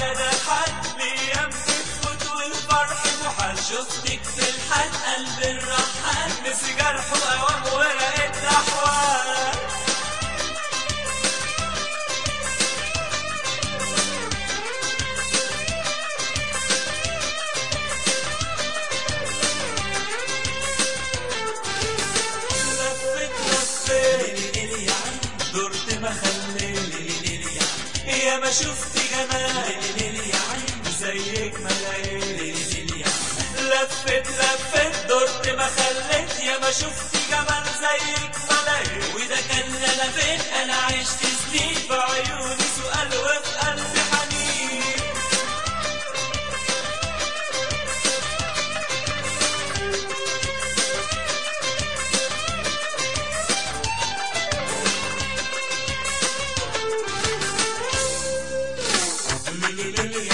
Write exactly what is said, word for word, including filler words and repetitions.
على ده حد ليام بتفوت والفرح محال شفتك في الحال قلب الرحال نسي جرح وأوام ورقة أحوال دورت ما خليت يا ما شفت جمال زيك ما لقيت لفت لفت دورت ما خليت يا ما شفت جمال زيك ما لقيت وده كان انا فين انا عشت سنين في عيوني سؤال وفي قلبي حنين ليلي ليلي